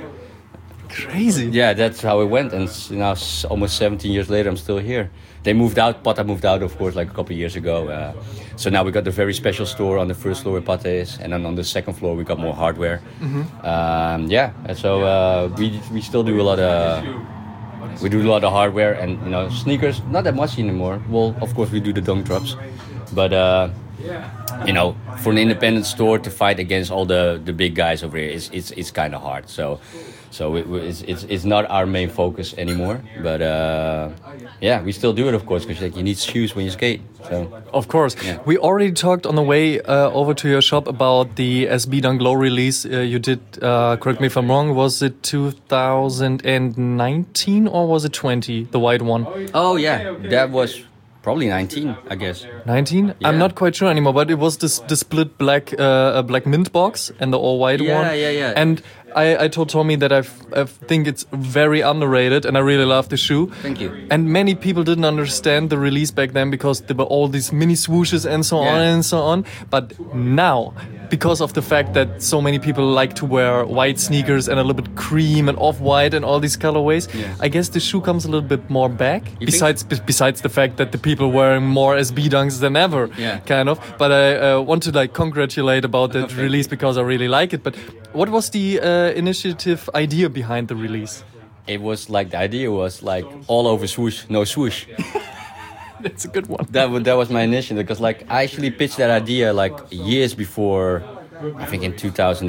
Crazy. Yeah, that's how it went. And you know, almost seventeen years later, I'm still here. They moved out. Pata moved out, of course, like a couple of years ago. Uh, so now we got the very special store on the first floor where Pata is. And then on the second floor, we got more hardware. Mm-hmm. Um, yeah, and so uh, we we still do a lot of... We do a lot of hardware and, you know, sneakers, not that much anymore. Well, of course, we do the dunk drops. But... Uh, you know, for an independent store to fight against all the, the big guys over here, it's it's it's kind of hard. So, so it, it's it's it's not our main focus anymore. But uh, yeah, we still do it, of course, because like, you need shoes when you skate. So of course, yeah. We already talked on the way uh, over to your shop about the S B Dunk Low release uh, you did. Uh, correct me if I'm wrong. Was it two thousand nineteen or was it twenty? The white one. Oh yeah, that was. Probably nineteen, I guess. nineteen? Yeah. I'm not quite sure anymore, but it was this the split black uh, black mint box and the all white yeah, one. Yeah, yeah, yeah. And I, I told Tommy that I've, I think it's very underrated and I really love the shoe. Thank you. And many people didn't understand the release back then because there were all these mini swooshes and so yeah. on and so on. But now, because of the fact that so many people like to wear white sneakers and a little bit cream and off-white and all these colorways, yeah. I guess the shoe comes a little bit more back. You besides b- besides the fact that the people wearing more S B dunks than ever, yeah. kind of. But I uh, want to like congratulate about that okay. release because I really like it. But what was the uh, initiative idea behind the release? It was like, the idea was like all over swoosh, no swoosh. That's a good one. That was, that was my initiative because like I actually pitched that idea like years before, I think in two thousand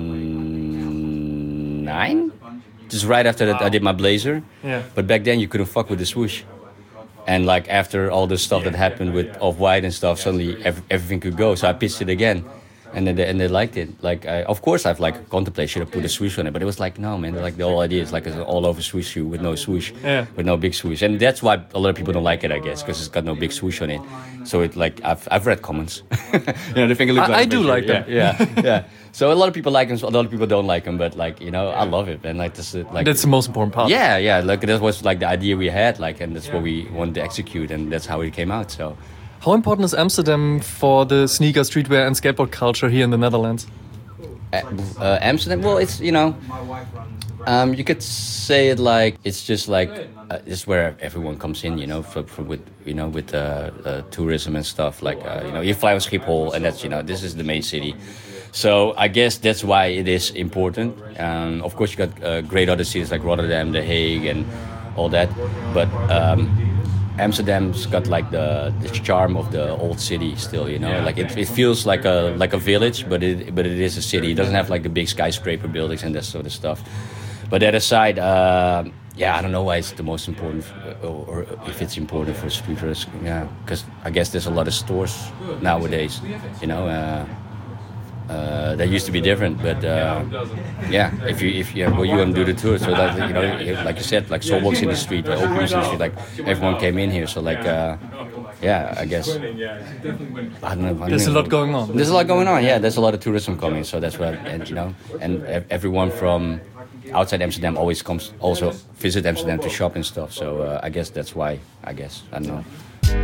nine, just right after that I did my blazer. Yeah. But back then you couldn't fuck with the swoosh. And like after all the stuff that happened with Off-White and stuff, suddenly ev- everything could go. So I pitched it again. And then they, and they liked it. Like, I, of course, I've like contemplated should have put a swoosh on it, but it was like, no, man. Like the whole idea is like an all-over swoosh shoe with no swoosh, yeah. with no big swoosh, and that's why a lot of people don't like it, I guess, because it's got no big swoosh on it. So it like I've I've read comments. You know, they think it looks I, like I a do picture. like them. Yeah, yeah, yeah. So a lot of people like them, a lot of people don't like them, but like you know, I love it, and like this, like that's the most important part. Yeah, yeah. Like that was like the idea we had, like, and that's what we wanted to execute, and that's how it came out. So. How important is Amsterdam for the sneaker, streetwear, and skateboard culture here in the Netherlands? Uh, uh, Amsterdam, well, it's, you know, Um, you could say it like it's just like uh, it's where everyone comes in, you know, for, for with you know with uh, uh, tourism and stuff. Like uh, you know, you fly on Schiphol, and that's you know this is the main city. So I guess that's why it is important. Um, of course, you got uh, great other cities like Rotterdam, The Hague, and all that. But um, Amsterdam's got like the, the charm of the old city still, you know. Yeah. Like it, it feels like a like a village, but it but it is a city. It doesn't have like the big skyscraper buildings and that sort of stuff. But that aside, uh, yeah, I don't know why it's the most important, or, or if it's important for streetwear. Yeah, because I guess there's a lot of stores nowadays, you know. Uh, Uh, that used to be different, but uh, yeah, if you if you well, you want to do the tour, so that you know, like you said, like Soulbox in the street, Opium's in the street, like everyone came in here, so like uh, yeah, I guess I don't know. I don't there's know. a lot going on. There's a lot going on. Yeah, there's a lot of tourism coming, so that's what and you know, and everyone from outside Amsterdam always comes also visit Amsterdam to shop and stuff. So uh, I guess that's why. I guess I don't know.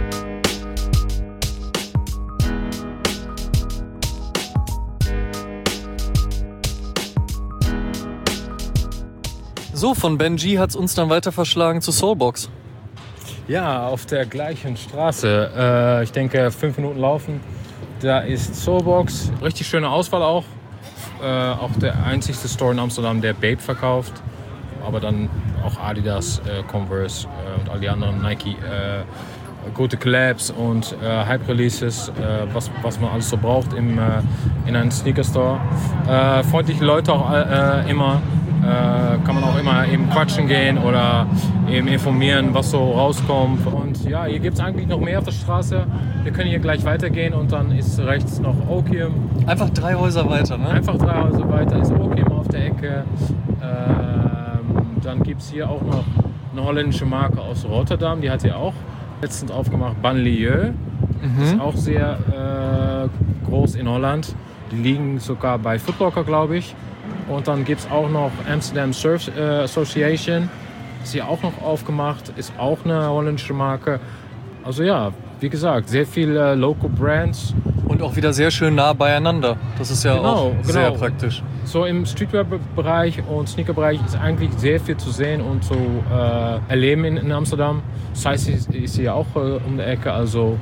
So, von Benji hat's uns dann weiter verschlagen zu Soulbox. Ja, auf der gleichen Straße. Äh, ich denke, fünf Minuten laufen. Da ist Soulbox. Richtig schöne Auswahl auch. Äh, auch der einzigste Store in Amsterdam, der Bape verkauft. Aber dann auch Adidas, äh, Converse äh, und all die anderen Nike. Äh, gute Collabs und äh, Hype-Releases, äh, was, was man alles so braucht im, äh, in einem Sneaker-Store. Äh, freundliche Leute auch äh, immer. Äh, kann man auch immer eben quatschen gehen oder eben informieren, was so rauskommt. Und ja, hier gibt es eigentlich noch mehr auf der Straße. Wir können hier gleich weitergehen und dann ist rechts noch Opium. Einfach drei Häuser weiter, ne? Einfach drei Häuser weiter ist Opium auf der Ecke. Ähm, dann gibt es hier auch noch eine holländische Marke aus Rotterdam, die hat hier auch letztens aufgemacht, Banlieue. Mhm. Ist auch sehr äh, groß in Holland. Die liegen sogar bei Foot Locker, glaube ich. Und dann gibt es auch noch Amsterdam Surf äh, Association. Ist hier auch noch aufgemacht. Ist auch eine holländische Marke. Also ja, wie gesagt, sehr viele äh, Local Brands. Und auch wieder sehr schön nah beieinander. Das ist ja genau, auch genau. sehr praktisch. So im Streetwear-Bereich und Sneaker-Bereich ist eigentlich sehr viel zu sehen und zu äh, erleben in, in Amsterdam. Size ist, ist hier auch äh, um die Ecke. Also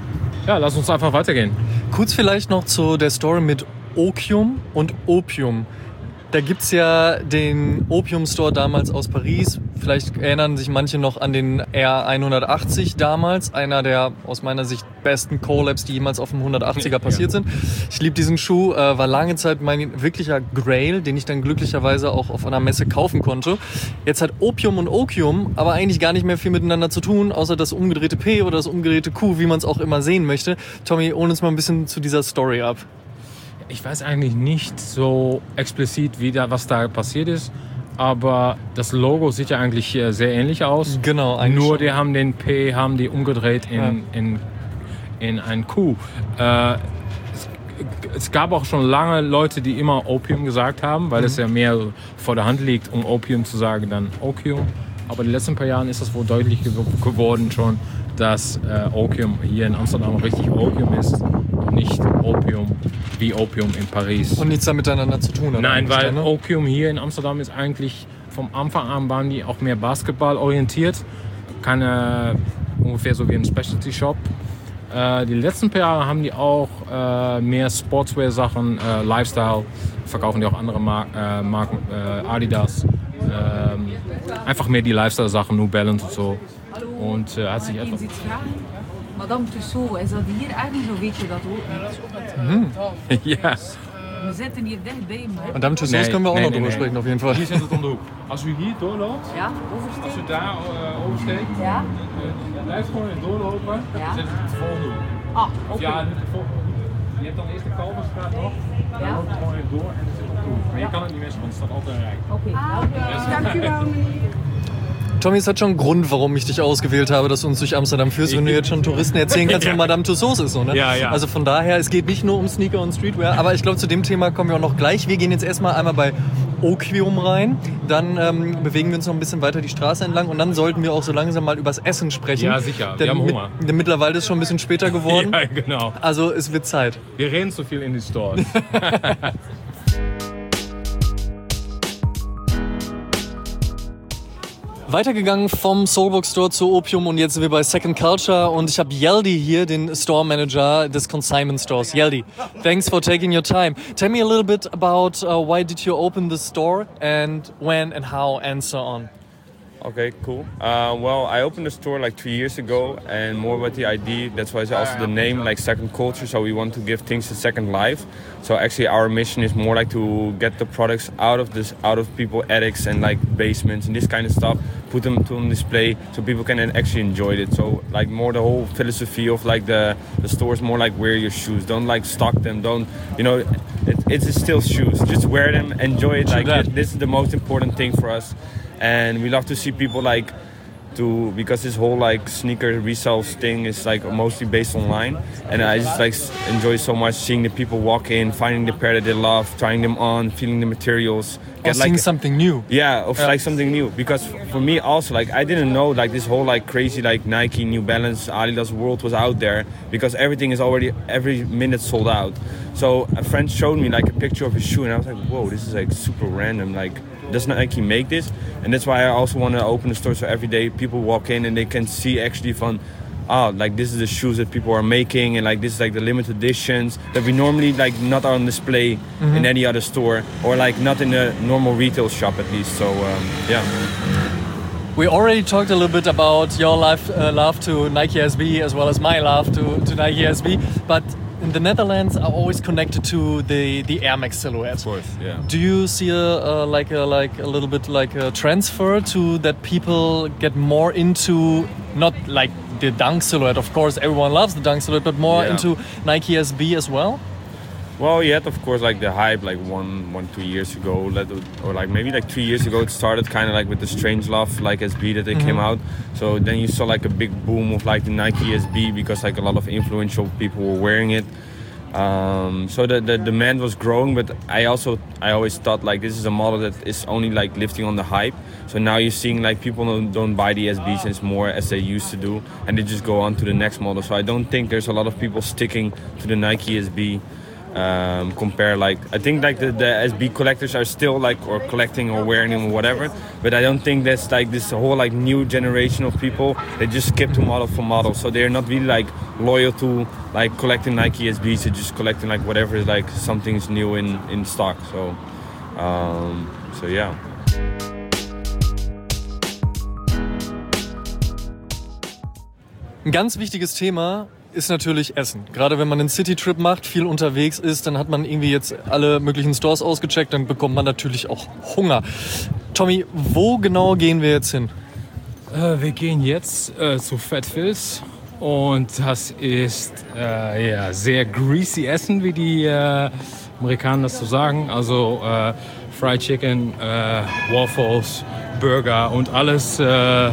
ja, lass uns einfach weitergehen. Kurz vielleicht noch zu der Story mit Opium und Opium. Da gibt es ja den Opium Store damals aus Paris. Vielleicht erinnern sich manche noch an den R hundertachtzig damals. Einer der aus meiner Sicht besten Collabs, die jemals auf dem hundertachtziger passiert sind. Ich liebe diesen Schuh. Äh, war lange Zeit mein wirklicher Grail, den ich dann glücklicherweise auch auf einer Messe kaufen konnte. Jetzt hat Opium und Opium aber eigentlich gar nicht mehr viel miteinander zu tun, außer das umgedrehte P oder das umgedrehte Q, wie man es auch immer sehen möchte. Tommy, hol uns mal ein bisschen zu dieser Story ab. Ich weiß eigentlich nicht so explizit, wie da, was da passiert ist, aber das Logo sieht ja eigentlich sehr ähnlich aus. Genau, eigentlich nur schon. die haben den P haben die umgedreht in, ja. in, in ein Q. Äh, es, es gab auch schon lange Leute, die immer Opium gesagt haben, weil mhm. es ja mehr vor der Hand liegt, um Opium zu sagen, dann Opium. Aber in den letzten paar Jahren ist das wohl deutlich geworden schon, dass äh, Opium hier in Amsterdam richtig Opium ist und nicht Opium wie Opium in Paris. Und nichts da miteinander zu tun hat. Nein, weil dann, ne? Opium hier in Amsterdam ist eigentlich vom Anfang an waren die auch mehr Basketball orientiert. Keine, ungefähr so wie ein Specialty Shop. Äh, die letzten paar Jahre haben die auch äh, mehr Sportswear-Sachen, äh, Lifestyle, verkaufen die auch andere Mar- äh, Marken, äh, Adidas. Ähm, einfach mehr die Lifestyle-Sachen, New Balance und so. Und äh, hat sich einfach... Madame Tussauds, is dat hier eigenlijk? Zo weet je dat ook niet. Ja. We zitten hier dichtbij, man. Madame Tussauds Nee, können wir auch nee, noch nee, drüber nee. sprechen, auf jeden Fall. Hier zit het om de hoek. Als u hier doorloopt, Ja, als u oversteken. daar uh, oversteekt, Ja. uh, blijft gewoon in doorlopen. Ja. Dan zit het het volgende hoek. Ah, Of oké. ja, de volgende hoek. Je hebt dan eerst de Kalverstraat nog. Dan Ja. loop je gewoon even door en dan zit het op de hoek. Maar je kan het niet missen, want het staat altijd een rij. Oké, dank u wel, meneer. Tommy, es hat schon einen Grund, warum ich dich ausgewählt habe, dass du uns durch Amsterdam führst, wenn du jetzt schon Touristen erzählen kannst, wo Madame Tussauds ist. So, ne? Ja, ja. Also von daher, es geht nicht nur um Sneaker und Streetwear, aber ich glaube, zu dem Thema kommen wir auch noch gleich. Wir gehen jetzt erstmal einmal bei Opium rein, dann ähm, bewegen wir uns noch ein bisschen weiter die Straße entlang und dann sollten wir auch so langsam mal übers Essen sprechen. Ja, sicher. Wir Denn haben Hunger. Mit, denn mittlerweile ist es schon ein bisschen später geworden. Ja, genau. Also es wird Zeit. Wir reden zu viel in die Stores. Weitergegangen vom Soulbook Store zu Opium und jetzt sind wir bei Second Culture und ich habe Yeldi hier, den Store Manager des Consignment Stores. Yeldi, thanks for taking your time. Tell me a little bit about uh, why did you open the store and when and how and so on. Okay, cool. Uh, well, I opened the store like three years ago, and more about the idea. That's why it's also the name, like Second Culture. So we want to give things a second life. So actually, our mission is more like to get the products out of this, out of people attics and like basements and this kind of stuff. Put them to on display so people can actually enjoy it. So like more the whole philosophy of like the the store is more like wear your shoes. Don't like stock them. Don't you know? It, it's still shoes. Just wear them. Enjoy it. Like it, this is the most important thing for us. And we love to see people like to because this whole like sneaker resale thing is like mostly based online, and I just like enjoy so much seeing the people walk in, finding the pair that they love, trying them on, feeling the materials, get or like seeing something new. Yeah, of yeah. like something new. Because for me also like I didn't know like this whole like crazy like Nike, New Balance, Adidas world was out there because everything is already every minute sold out. So a friend showed me like a picture of his shoe, and I was like, whoa, this is like super random. Like, does Nike make this? And that's why I also want to open the store so every day people walk in and they can see actually from, oh, like this is the shoes that people are making, and like this is like the limited editions that we normally like not on display mm-hmm. in any other store, or like not in a normal retail shop at least. So um, yeah. We already talked a little bit about your life, uh, love to Nike S B as well as my love to, to Nike S B, but in the Netherlands are always connected to the, the Air Max silhouette. Of course, yeah. Do you see a, a like a like a little bit like a transfer to that people get more into not like the Dunk silhouette? Of course, everyone loves the Dunk silhouette, but more yeah. into Nike S B as well. Well, you had of course like the hype like one, one, two years ago, or like maybe like three years ago. It started kind of like with the Strange Love like S B that they mm-hmm. came out. So then you saw like a big boom of like the Nike S B because like a lot of influential people were wearing it. Um, so the, the demand was growing, but I also I always thought like this is a model that is only like lifting on the hype. So now you're seeing like people don't, don't buy the S Bs as more as they used to do, and they just go on to the next model. So I don't think there's a lot of people sticking to the Nike S B. Um, compare like I think like the, the S B collectors are still like or collecting or wearing them or whatever, but I don't think that's like this whole like new generation of people. They just skip to model for model, so they're not really like loyal to like collecting Nike S Bs. They're just collecting like whatever is like something's new in in stock. So um, so yeah. Ein ganz wichtiges Thema ist natürlich Essen. Gerade wenn man einen City-Trip macht, viel unterwegs ist, dann hat man irgendwie jetzt alle möglichen Stores ausgecheckt, dann bekommt man natürlich auch Hunger. Tommy, wo genau gehen wir jetzt hin? Äh, wir gehen jetzt äh, zu Fat Phil's und das ist äh, ja, sehr greasy Essen, wie die äh, Amerikaner das so sagen. Also äh, Fried Chicken, äh, Waffles, Burger und alles, äh, äh,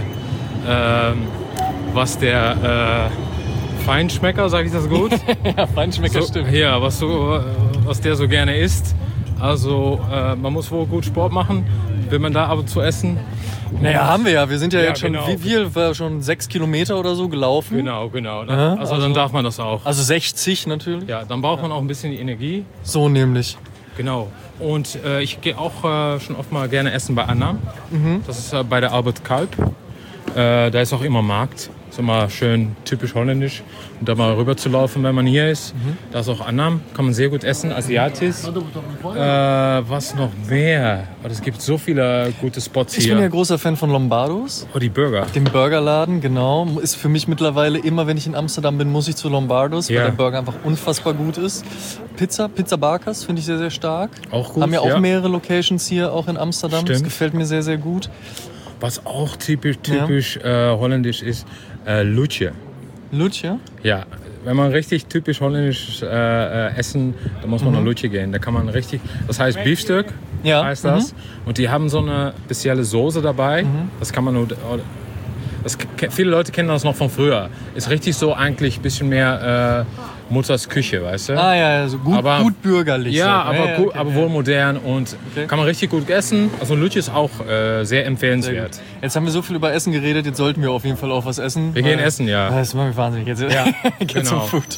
was der... Äh, Feinschmecker, sage ich das gut? Ja, Feinschmecker so, stimmt. Ja, was, so, was der so gerne isst. Also äh, man muss wohl gut Sport machen, will man da ab und zu essen. Naja, haben wir ja. Wir sind ja, ja jetzt schon, genau. wie viel? War schon sechs Kilometer oder so gelaufen. Genau, genau. Aha, also, also dann darf man das auch. Also sechzig natürlich. Ja, dann braucht man auch ein bisschen die Energie. So nämlich. Genau. Und äh, ich gehe auch äh, schon oft mal gerne essen bei Anna. Mhm. Das ist äh, bei der Albert Kalb. Äh, da ist auch immer Markt. Ist immer schön typisch holländisch. Und da mal rüber zu laufen, wenn man hier ist. Mhm. Da ist auch Annam, kann man sehr gut essen, asiatisch. Äh, was noch mehr? Oh, es gibt so viele gute Spots hier. Ich bin ja großer Fan von Lombardos. Oh, die Burger. Dem Burgerladen, genau. Ist für mich mittlerweile immer, wenn ich in Amsterdam bin, muss ich zu Lombardos, ja. weil der Burger einfach unfassbar gut ist. Pizza, Pizza Barkas finde ich sehr, sehr stark. Auch gut, Haben ja auch ja. mehrere Locations hier, auch in Amsterdam. Stimmt. Das gefällt mir sehr, sehr gut. Was auch typisch, typisch ja. äh, holländisch ist, äh, Lutje. Lutje? Ja, wenn man richtig typisch holländisch äh, äh, essen, dann muss man mhm. nach Lutje gehen. Da kann man richtig, das heißt Beefstück, ja. heißt das. Mhm. Und die haben so eine spezielle Soße dabei. Mhm. Das kann man nur, das, viele Leute kennen das noch von früher. Ist richtig so eigentlich ein bisschen mehr äh, Mutters Küche, weißt du? Ah ja, also gut, aber, gut bürgerlich. Ja, so. aber, ja, ja, gut, okay, aber ja. wohl modern und okay. kann man richtig gut essen. Also Lutje ist auch äh, sehr empfehlenswert. Sehr jetzt haben wir so viel über Essen geredet, jetzt sollten wir auf jeden Fall auch was essen. Wir gehen essen, ja. Das macht mich wahnsinnig. Jetzt ja, geht genau. zum Food.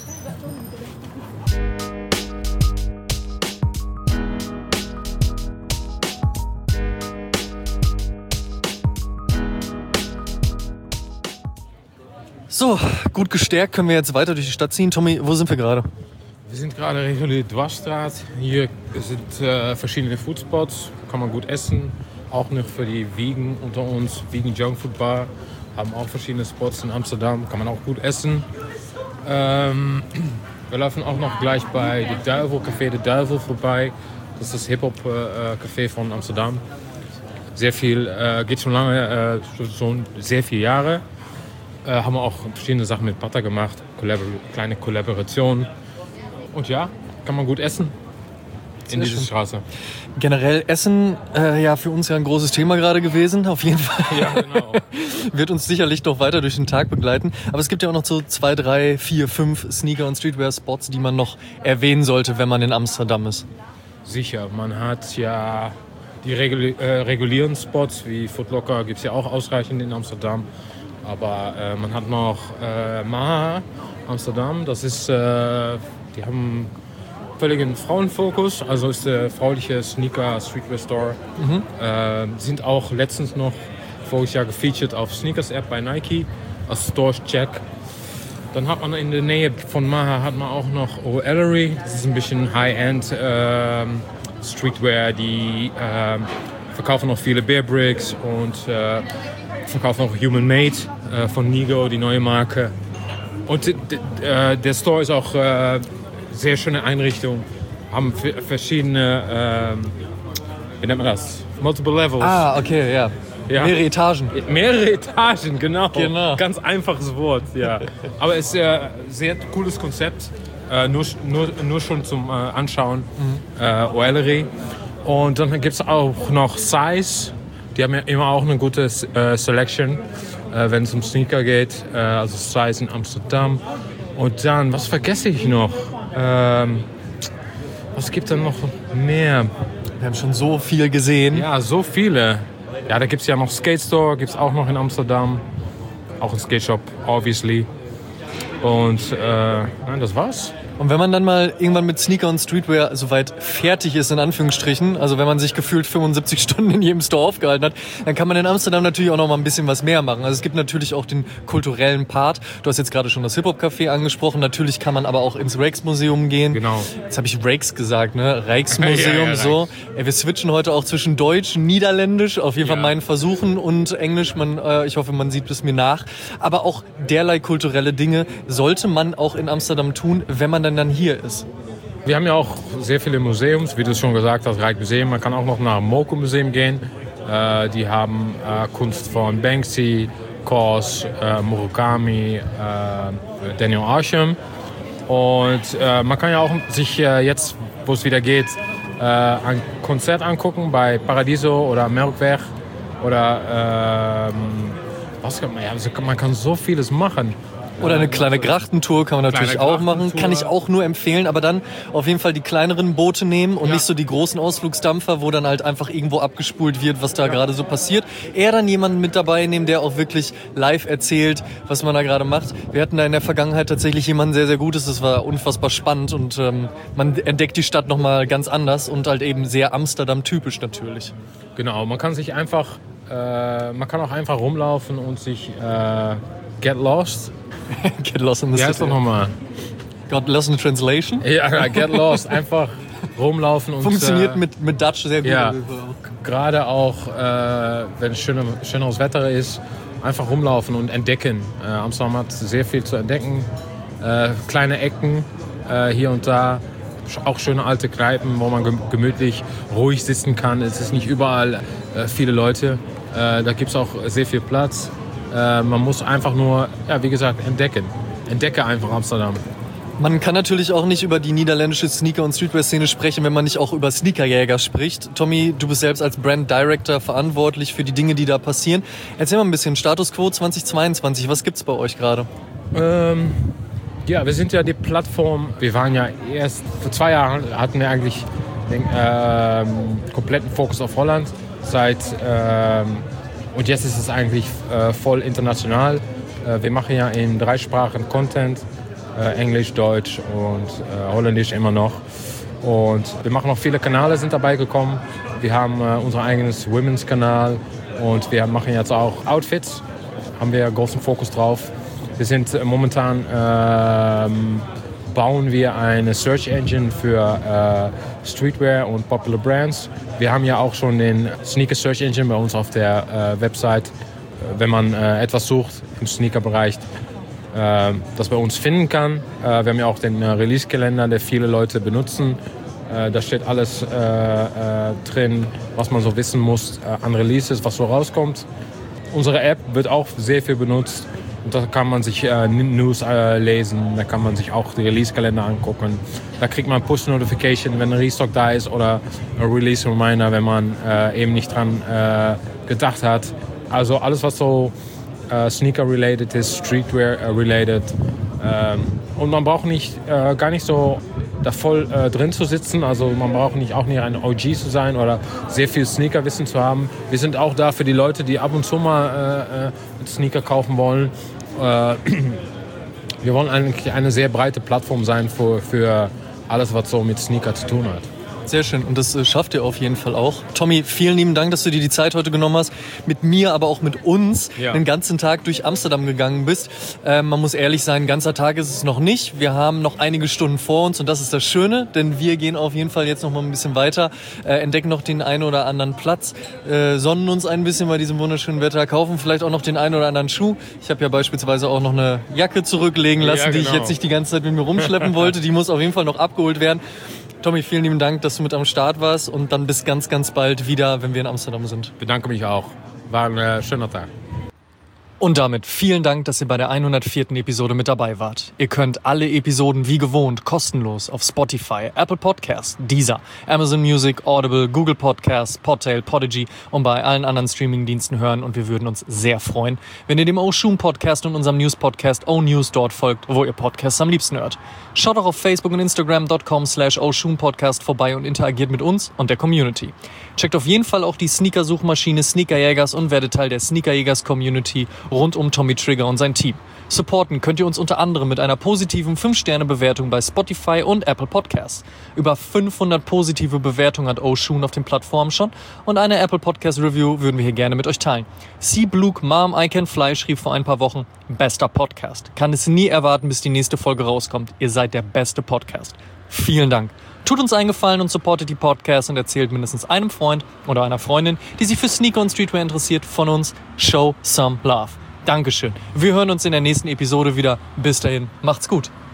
So, gut gestärkt können wir jetzt weiter durch die Stadt ziehen. Tommy, wo sind wir gerade? Wir sind gerade regulär Dwarsstraat. Hier sind äh, verschiedene Foodspots, kann man gut essen. Auch noch für die Vegan unter uns, Vegan Junk Food Bar, haben auch verschiedene Spots in Amsterdam, kann man auch gut essen. Ähm, wir laufen auch noch gleich bei The Duivel, Café The Duivel vorbei. Das ist das Hip-Hop-Café äh, von Amsterdam. Sehr viel, äh, geht schon lange, äh, schon sehr viele Jahre. Äh, haben wir auch verschiedene Sachen mit Pata gemacht, Kollabor- kleine Kollaborationen. Und ja, kann man gut essen in dieser Straße. Generell Essen, äh, ja, für uns ja ein großes Thema gerade gewesen, auf jeden Fall. Ja, genau. Wird uns sicherlich noch weiter durch den Tag begleiten. Aber es gibt ja auch noch so zwei, drei, vier, fünf Sneaker- und Streetwear-Spots, die man noch erwähnen sollte, wenn man in Amsterdam ist. Sicher, man hat ja die regul- äh, regulären Spots wie Foot Locker, gibt es ja auch ausreichend in Amsterdam. Aber äh, man hat noch äh, Maha Amsterdam, das ist, äh, die haben völligen Frauenfokus, also ist der frauliche Sneaker Streetwear Store. Mhm. Äh, sind auch letztens noch voriges Jahr gefeatured auf Sneakers App bei Nike als Store Check. Dann hat man in der Nähe von Maha hat man auch noch O'Ellery. Das ist ein bisschen High-End äh, Streetwear, die äh, verkaufen noch viele Bear Bricks und äh, verkaufen auch Human Made äh, von Nigo, die neue Marke. Und äh, der Store ist auch äh, sehr schöne Einrichtung, haben f- verschiedene, ähm, wie nennt man das? Multiple Levels. Ah, okay, ja. Ja. Mehrere Etagen. Mehrere Etagen, genau. Genau. Ganz einfaches Wort, ja. Aber es ist ein äh, sehr cooles Konzept, äh, nur, nur, nur schon zum äh, Anschauen. Mhm. Äh, O'Ellery. Und dann gibt es auch noch Size. Die haben ja immer auch eine gute äh, Selection, äh, wenn es um Sneaker geht. Äh, also Size in Amsterdam. Und dann, was vergesse ich noch? Ähm, was gibt es denn noch mehr? Wir haben schon so viel gesehen. Ja, so viele. Ja, da gibt es ja noch Skate Store, gibt es auch noch in Amsterdam. Auch ein Skate Shop, obviously. Und äh, nein, das war's. Und wenn man dann mal irgendwann mit Sneaker und Streetwear soweit fertig ist, in Anführungsstrichen, also wenn man sich gefühlt fünfundsiebzig Stunden in jedem Store aufgehalten hat, dann kann man in Amsterdam natürlich auch noch mal ein bisschen was mehr machen. Also es gibt natürlich auch den kulturellen Part. Du hast jetzt gerade schon das Hip-Hop-Café angesprochen. Natürlich kann man aber auch ins Rijksmuseum gehen. Genau. Jetzt habe ich Rijks gesagt, ne? Rijksmuseum, ja, ja, so. Ey, wir switchen heute auch zwischen Deutsch, Niederländisch, auf jeden Fall Ja. meinen Versuchen und Englisch. Man, äh, ich hoffe, man sieht es mir nach. Aber auch derlei kulturelle Dinge sollte man auch in Amsterdam tun, wenn man dann, dann hier ist. Wir haben ja auch sehr viele Museums, wie du schon gesagt hast, Rijksmuseum. Man kann auch noch nach dem Moco-Museum gehen. Äh, die haben äh, Kunst von Banksy, Kaws, äh, Murakami, äh, Daniel Arsham. Und äh, man kann ja auch sich äh, jetzt, wo es wieder geht, äh, ein Konzert angucken bei Paradiso oder Melkweg. Oder ähm, was kann man, ja, also man kann so vieles machen. Oder eine kleine Grachtentour kann man natürlich Kleine auch machen. Grachtentour. Kann ich auch nur empfehlen. Aber dann auf jeden Fall die kleineren Boote nehmen und Ja. nicht so die großen Ausflugsdampfer, wo dann halt einfach irgendwo abgespult wird, was da gerade so passiert. Eher dann jemanden mit dabei nehmen, der auch wirklich live erzählt, was man da gerade macht. Wir hatten da in der Vergangenheit tatsächlich jemanden sehr, sehr Gutes. Das war unfassbar spannend und ähm, man entdeckt die Stadt nochmal ganz anders und halt eben sehr Amsterdam-typisch natürlich. Genau, man kann sich einfach, äh, man kann auch einfach rumlaufen und sich äh, get lost. Get lost in the Wie heißt das city. nochmal? Got lost in translation. Ja, get lost. Einfach rumlaufen und Funktioniert äh, mit, mit Dutch sehr gut. ja, gerade auch, äh, wenn schöne, schöneres Wetter ist, einfach rumlaufen und entdecken. Äh, Amsterdam hat sehr viel zu entdecken. Äh, kleine Ecken äh, hier und da. Auch schöne alte Kneipen, wo man gemütlich ruhig sitzen kann. Es ist nicht überall äh, viele Leute. Äh, da gibt es auch sehr viel Platz. Äh, man muss einfach nur, ja, wie gesagt, entdecken. Entdecke einfach Amsterdam. Man kann natürlich auch nicht über die niederländische Sneaker- und Streetwear-Szene sprechen, wenn man nicht auch über Sneakerjäger spricht. Tommy, du bist selbst als Brand Director verantwortlich für die Dinge, die da passieren. Erzähl mal ein bisschen, Status Quo zweitausendzweiundzwanzig, was gibt's bei euch gerade? Ähm, ja, wir sind ja die Plattform. Wir waren ja erst, vor zwei Jahren hatten wir eigentlich den ähm, kompletten Fokus auf Holland. Seit, ähm, und jetzt ist es eigentlich äh, voll international. Äh, wir machen ja in drei Sprachen Content. Äh, Englisch, Deutsch und äh, Holländisch immer noch. Und wir machen auch viele Kanäle, sind dabei gekommen. Wir haben äh, unser eigenes Women's-Kanal und wir machen jetzt auch Outfits. Haben wir großen Fokus drauf. Wir sind äh, momentan ähm, bauen wir eine Search Engine für äh, Streetwear und Popular Brands. Wir haben ja auch schon den Sneaker Search Engine bei uns auf der äh, Website, wenn man äh, etwas sucht im Sneaker-Bereich, äh, das bei uns finden kann. Äh, wir haben ja auch den äh, Release-Kalender, der viele Leute benutzen. Äh, da steht alles äh, äh, drin, was man so wissen muss äh, an Releases, was so rauskommt. Unsere App wird auch sehr viel benutzt. Und da kann man sich äh, News äh, lesen, da kann man sich auch die Release-Kalender angucken. Da kriegt man Push-Notification, wenn ein Restock da ist oder ein Release-Reminder, wenn man äh, eben nicht dran äh, gedacht hat. Also alles, was so äh, Sneaker-related ist, Streetwear-related. Ähm, und man braucht nicht, äh, gar nicht so da voll äh, drin zu sitzen. Also man braucht nicht auch nicht ein O G zu sein oder sehr viel Sneakerwissen zu haben. Wir sind auch da für die Leute, die ab und zu mal äh, Sneaker kaufen wollen. Äh, wir wollen eigentlich eine sehr breite Plattform sein für, für alles, was so mit Sneaker zu tun hat. Sehr schön und das äh, schafft ihr auf jeden Fall auch. Tommy, vielen lieben Dank, dass du dir die Zeit heute genommen hast, mit mir, aber auch mit uns ja. den ganzen Tag durch Amsterdam gegangen bist. Äh, man muss ehrlich sein, ein ganzer Tag ist es noch nicht. Wir haben noch einige Stunden vor uns und das ist das Schöne, denn wir gehen auf jeden Fall jetzt noch mal ein bisschen weiter, äh, entdecken noch den einen oder anderen Platz, äh, sonnen uns ein bisschen bei diesem wunderschönen Wetter, kaufen vielleicht auch noch den einen oder anderen Schuh. Ich habe ja beispielsweise auch noch eine Jacke zurücklegen lassen, ja, genau. die ich jetzt nicht die ganze Zeit mit mir rumschleppen wollte. Die muss auf jeden Fall noch abgeholt werden. Tommy, vielen lieben Dank, dass du mit am Start warst und dann bis ganz, ganz bald wieder, wenn wir in Amsterdam sind. Ich bedanke mich auch. War ein äh, schöner Tag. Und damit vielen Dank, dass ihr bei der hundertvierten Episode mit dabei wart. Ihr könnt alle Episoden wie gewohnt kostenlos auf Spotify, Apple Podcasts, Deezer, Amazon Music, Audible, Google Podcasts, Podtail, Podigy und bei allen anderen Streamingdiensten hören und wir würden uns sehr freuen, wenn ihr dem Oshun Podcast und unserem News-Podcast O-News dort folgt, wo ihr Podcasts am liebsten hört. Schaut auch auf Facebook und Instagram dot com slash Oshun Podcast vorbei und interagiert mit uns und der Community. Checkt auf jeden Fall auch die Sneaker-Suchmaschine Sneakerjägers und werdet Teil der Sneakerjägers-Community rund um Tommy Trigger und sein Team. Supporten könnt ihr uns unter anderem mit einer positiven fünf Sterne Bewertung bei Spotify und Apple Podcasts. Über fünfhundert positive Bewertungen hat Oshun auf den Plattformen schon und eine Apple Podcast Review würden wir hier gerne mit euch teilen. C-Bluke Mom I Can Fly schrieb vor ein paar Wochen, bester Podcast. Kann es nie erwarten, bis die nächste Folge rauskommt. Ihr seid der beste Podcast. Vielen Dank. Tut uns einen Gefallen und supportet die Podcasts und erzählt mindestens einem Freund oder einer Freundin, die sich für Sneaker und Streetwear interessiert, von uns. Show some love. Dankeschön. Wir hören uns in der nächsten Episode wieder. Bis dahin, macht's gut.